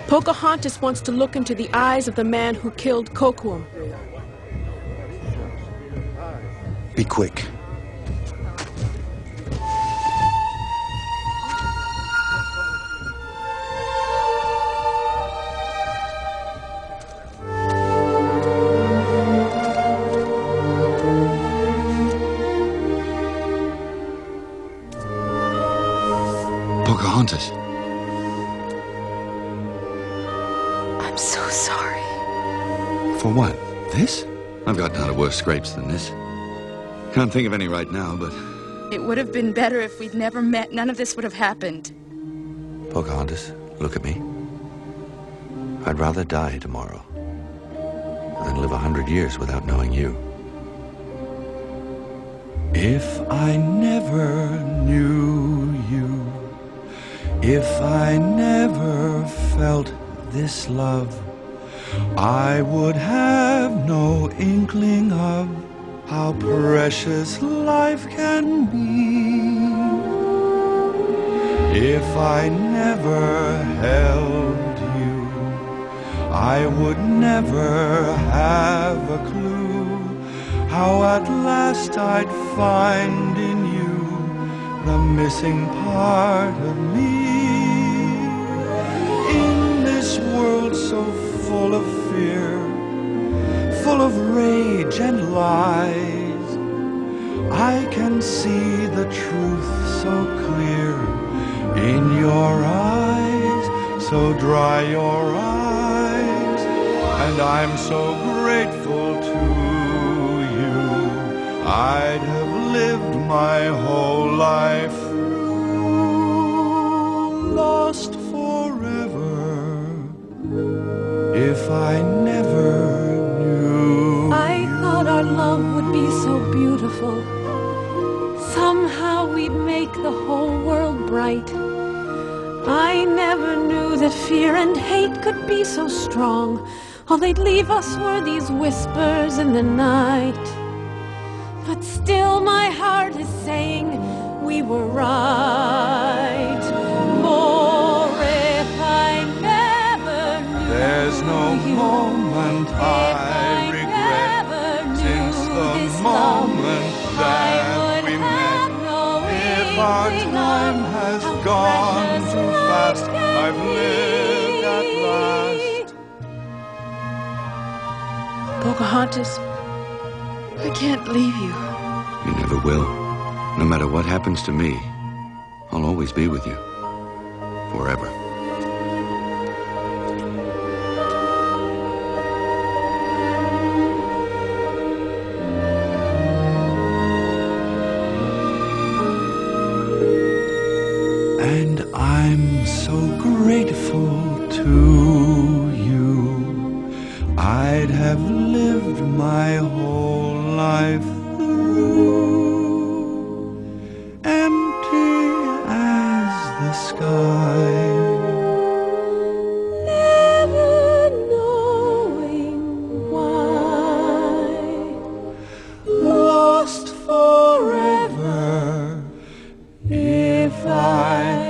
Pocahontas wants to look into the eyes of the man who killed Kocoum. Be quick. Pocahontas. I'm so sorry. For what? This? I've gotten out of worse scrapes than this. Can't think of any right now, but... It would have been better if we'd never met. None of this would have happened. Pocahontas, look at me. I'd rather die tomorrow than live 100 years without knowing you. If I never knew you, if I never felt this love, I would have no inkling of how precious life can be. If I never held you, I would never have a clue how at last I'd find in you the missing part of me. In this world so full of fear, full of rage and lies, I can see the truth so clear in your eyes. So dry your eyes, and I'm so grateful to you. I'd have lived my whole life through, lost forever, if I never knew. I thought our love would be so beautiful. Somehow we'd make the whole world bright. I never knew that fear and hate could be so strong. All they'd leave us were these whispers in the night. But still my heart is saying we were right. For if I never knew there's no you, moment I regret since the moment that we met. If our time has gone too fast, I've lived at last. Pocahontas, I can't leave you. You never will. No matter what happens to me, I'll always be with you. Forever. And I'm so grateful to you. I'd have lived my whole life through, empty as the sky, never knowing why, lost forever if I